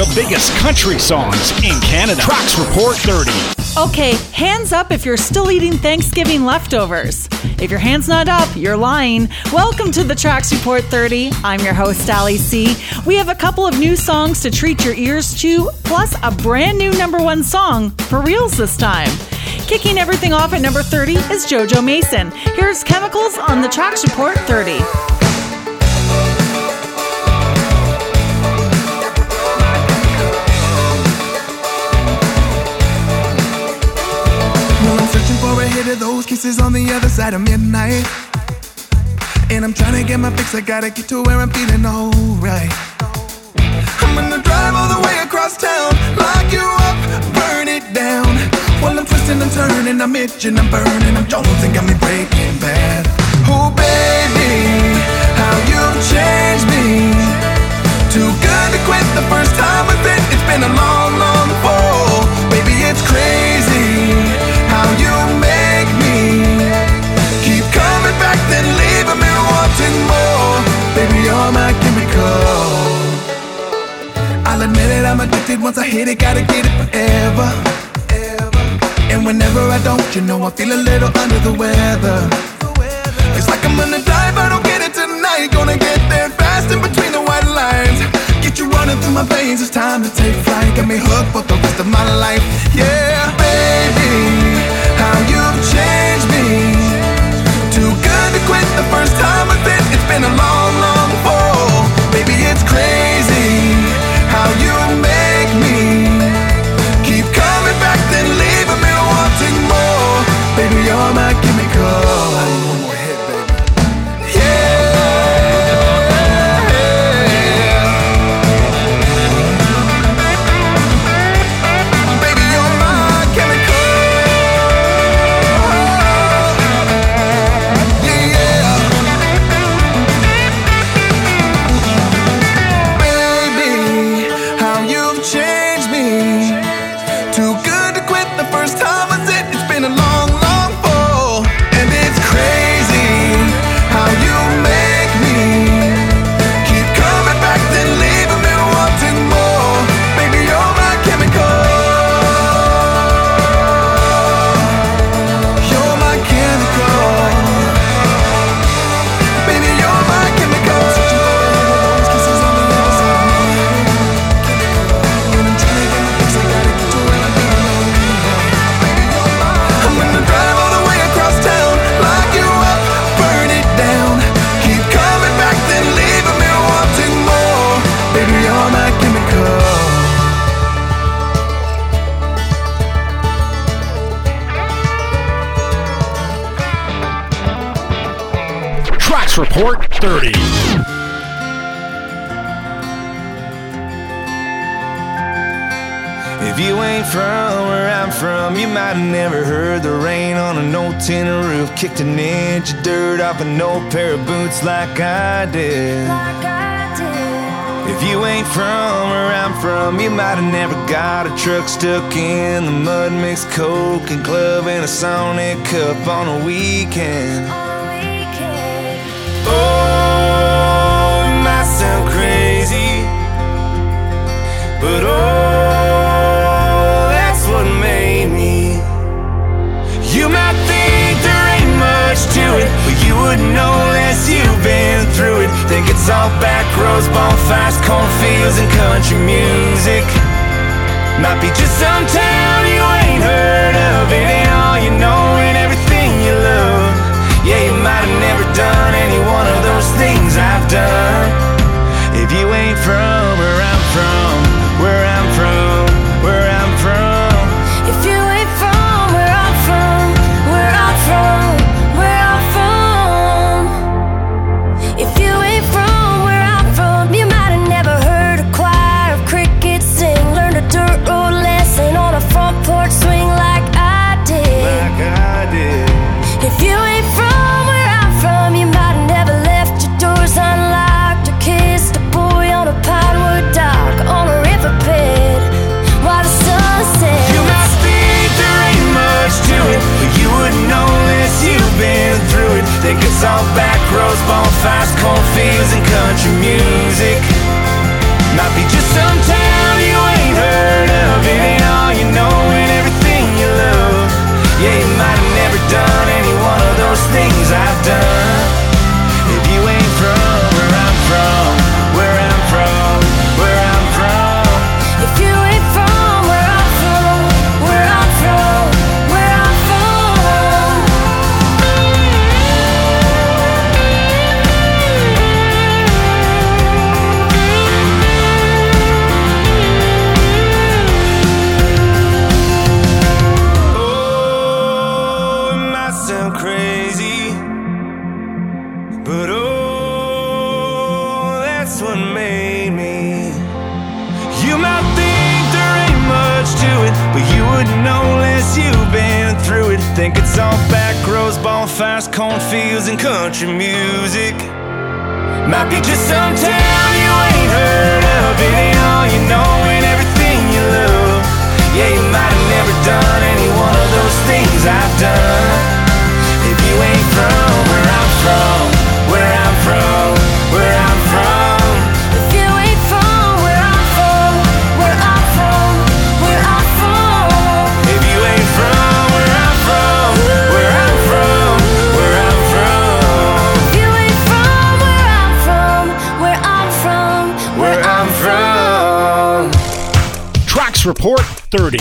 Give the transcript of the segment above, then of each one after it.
the biggest country songs in Canada. Tracks Report 30. Okay, hands up if you're still eating Thanksgiving leftovers. If your hand's not up, you're lying. Welcome to the Tracks Report 30. I'm your host, Ali C. We have a couple of new songs to treat your ears to, plus a brand new #1 song for reals this time. Kicking everything off at number 30 is JoJo Mason. Here's Chemicals on the Tracks Report 30. Those kisses on the other side of midnight, and I'm trying to get my fix. I gotta get to where I'm feeling alright. I'm gonna drive all the way across town, lock you up, burn it down. While I'm twisting and turning, I'm itching, I'm burning, I'm jonesing, got me breaking bad. Oh baby, how you've changed me. Too good to quit the first time with it. It's been a long, long fall. Baby, it's crazy how you make me keep coming back, then leaving me wanting more. Baby, you're my chemical. I'll admit it, I'm addicted. Once I hit it, gotta get it forever. And whenever I don't, you know I feel a little under the weather. It's like I'm gonna die if I don't get it tonight. Gonna get there fast in between the white lines. Get you running through my veins, it's time to take flight. Got me hooked for the rest of my life. Yeah, baby, how you've changed me. Too good to quit the first time with it. It's been a long, long fall. Baby, it's crazy how you make me keep coming back, then leaving me wanting more. Baby, you're my chemical. One more hit, baby. Yeah. Report 30. If you ain't from where I'm from, you might have never heard the rain on an old tin roof, kicked an inch of dirt off an old pair of boots like I did. If you ain't from where I'm from, you might have never got a truck stuck in the mud, mixed coke and club in a Sonic cup on a weekend. Oh, it might sound crazy, but oh, that's what made me. You might think there ain't much to it, but you wouldn't know unless you've been through it. Think it's all back roads, bonfires, cornfields, and country music. Might be just some town you ain't heard of. It ain't all you know and everything you love. Yeah, you might have never done any one of those things I've done. If you ain't from where I'm from, where I'm from, where I'm from. If you ain't from where I'm from, where I'm from, where I'm from. If you ain't from where I'm from, you might have never heard a choir of crickets sing, learned a dirt road lesson on a farm. might think there ain't much to it, but you wouldn't know unless you've been through it. Think it's all back roads, bonfires, cornfields, and country music. Might be just some town you ain't heard of. It ain't all you know and everything you love. Yeah, you might have never done any one of those things I've done. If you ain't from where I'm from, where I'm from, where I'm from. If you ain't from where I'm from, where I'm from, where I'm from. If you ain't from where I'm from, where I'm from, where I'm from. If you ain't from where I'm from, where I'm from, Where I'm from. Tracks Report 30.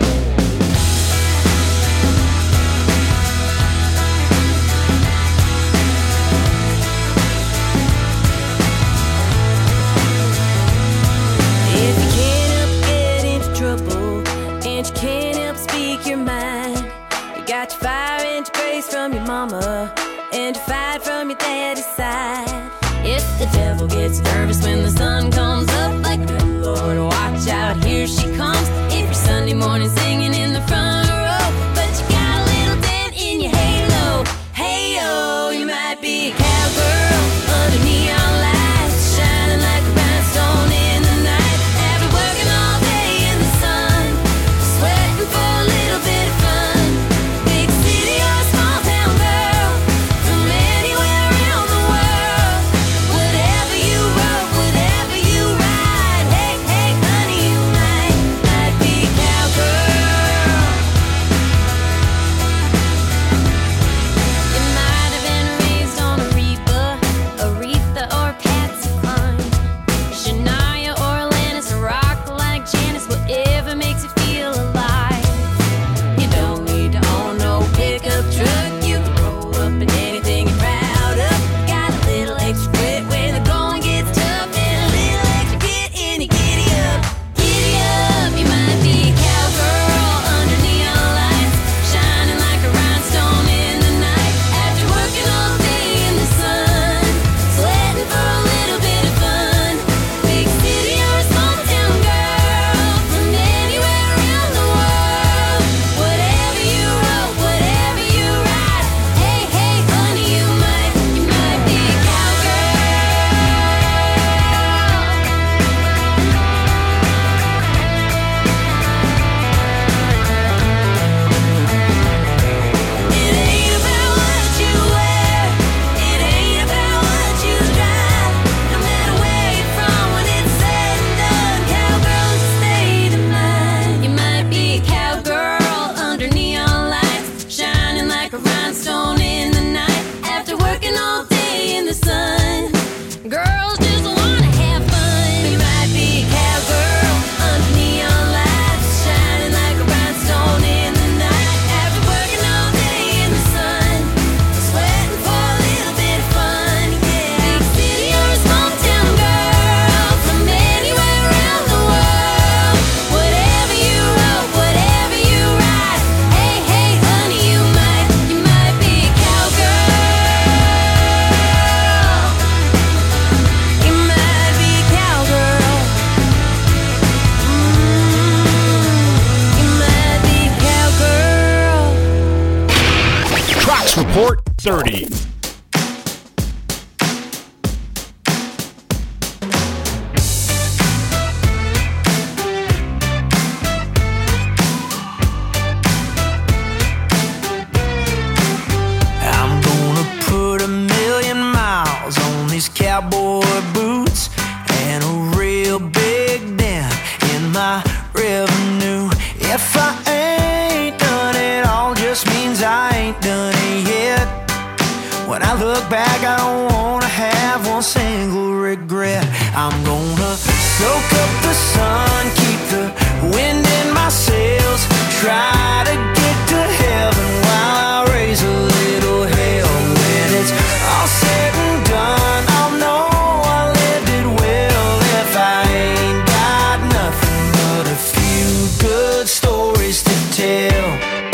If you can't help get into trouble, and you can't help speak your mind, you got your fire and your grace from your mama, and your fight from your daddy's side. If the devil gets nervous when the sun comes up, like good Lord, watch out, here she comes. If you're Sunday morning singing in the front row, but you got a little dent in your halo, hey-oh, you might be a cowgirl under neon lights, shining like a rhinestone in the night. After working all day in the sun, sweating for a little bit of fun. Big city or a small town girl, from anywhere around the world. Whatever you wrote, whatever you write, hey, hey, honey, you might be a cowgirl. You might have been raised on Aretha or Patsy Cline, Shania or Alanis, a rock like Janis, whatever makes you feel alive. You don't need to own no pickup truck, you can roll up in anything you're proud of. Got a little extra grit when the going gets tough, and a little extra get in you, giddy up. Giddy up, you might be a cowgirl under neon lights, shining like a rhinestone in the night. After working all day in the sun, sweating for a little bit of fun. Big city or a small town girl, from anywhere around the world. Whatever you wrote, whatever you write, hey, hey, honey, you might be a cowgirl. It ain't about what you wear, it ain't about what you drive. No matter where you're from, when it's said and done, cowgirl's a state of mind. You might be a cowgirl under neon lights, shining like a rhinestone in the night. After working all day in the sun, girls just wanna have fun. You might be a cowgirl under neon lights, shining like a rhinestone in the night. After working all day in the sun, sweating for a little bit of fun, yeah. Big city or a small town girl, from anywhere around the world. Whatever you wrote, whatever you write, hey, hey, honey, you might be a cowgirl. You might be a cowgirl. You might be a cowgirl. Tracks Report 30. I'm gonna put 1,000,000 miles on these cowboy boots and a real big dent in my revenue. If I ain't done it all, just means I ain't done it yet. When I look back, I don't wanna have one single regret. I'm gonna soak up the sun, keep the wind in my sails, try to get to heaven while I raise a little hell. When it's all said and done, I'll know I lived it well. If I ain't got nothing but a few good stories to tell.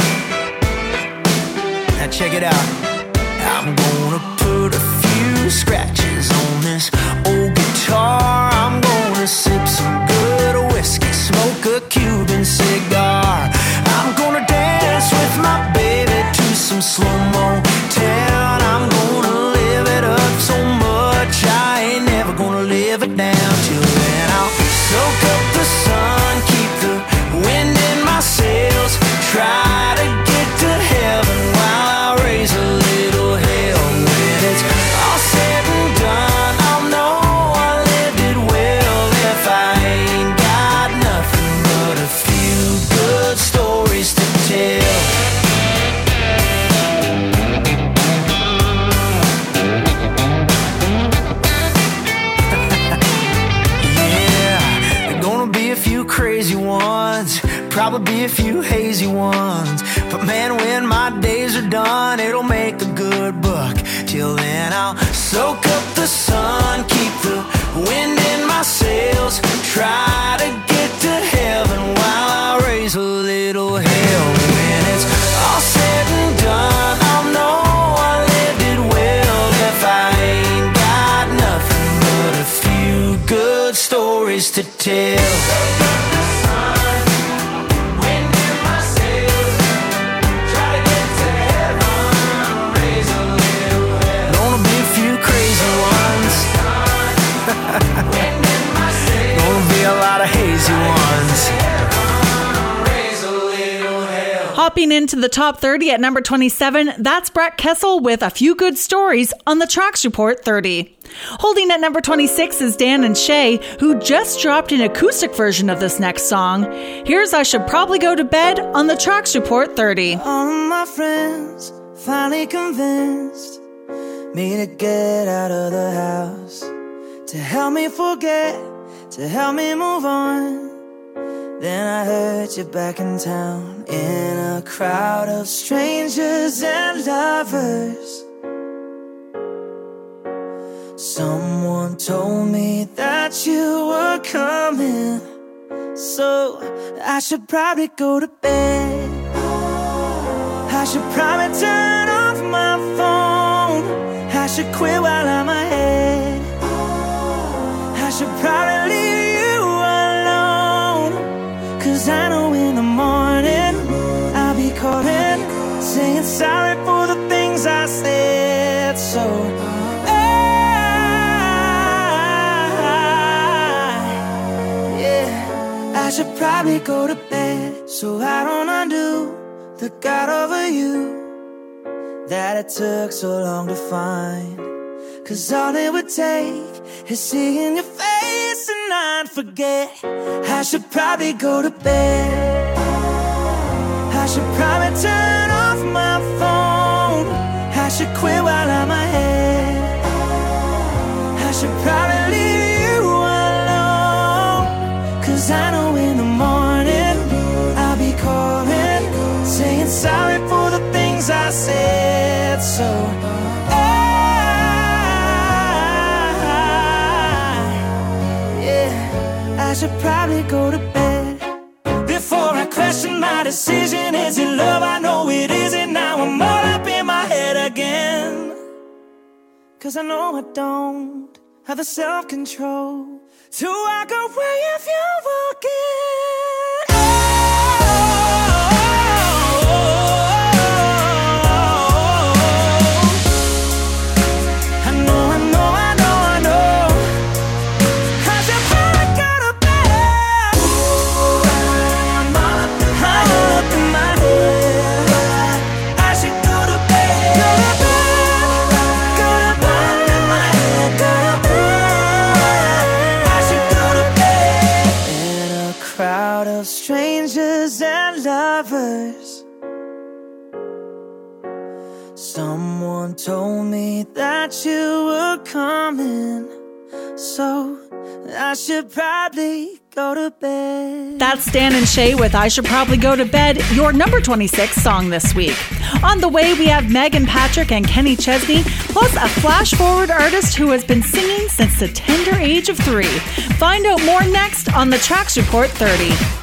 Now check it out. I'm gonna put a few scratches on this old guitar. I'm gonna sip some good whiskey a Cuban cigar. I'm gonna dance with my baby to some slow-mo town. I'm gonna live it up so much I ain't never gonna live it down. Till then I'll soak up the sun, keep the wind in my sails, try to get to heaven while I raise a little hell. When it's all said and done, I'll know I lived it well. If I ain't got nothing but a few good stories to tell. Crazy ones, probably a few hazy ones. But man, when my days are done, it'll make a good buck. Till then I'll soak up the sun, keep the wind in my sails, try to get to heaven while I raise a little hell. When it's all said and done, I'll know I lived it well. If I ain't got nothing but a few good stories to tell. Gonna be a lot of hazy ones. Hopping into the top 30 at number 27, that's Brett Kessel with A Few Good Stories on the Tracks Report 30. Holding at number 26 is Dan and Shay, who just dropped an acoustic version of this next song. Here's I Should Probably Go to Bed on the Tracks Report 30. All of my friends finally convinced me to get out of the house, to help me forget, to help me move on. Then I heard you back in town, in a crowd of strangers and lovers. Someone told me that you were coming, so I should probably go to bed. I should probably turn off my phone. I should quit while I'm ahead. I should probably leave you alone, 'cause I know in the morning I'll be calling, saying sorry for the things I said. So I should probably go to bed, so I don't undo the God over you that it took so long to find. 'Cause all it would take is seeing your face and I'd forget. I should probably go to bed. I should probably turn off my phone. I should quit while I'm ahead. I should probably leave you alone, 'cause I know in the morning I'll be calling, saying sorry for the things I said. So I should probably go to bed. Before I question my decision, is it love? I know it isn't. Now I'm all up in my head again, 'cause I know I don't have the self-control to walk away if you're walking. Strangers and lovers. Someone told me that you were coming, so I should probably go to bed. That's Dan and Shay with I Should Probably Go to Bed, your number 26 song this week. On the way, we have Megan Patrick and Kenny Chesney, plus a flash forward artist who has been singing since the tender age of 3. Find out more next on the Tracks Report 30.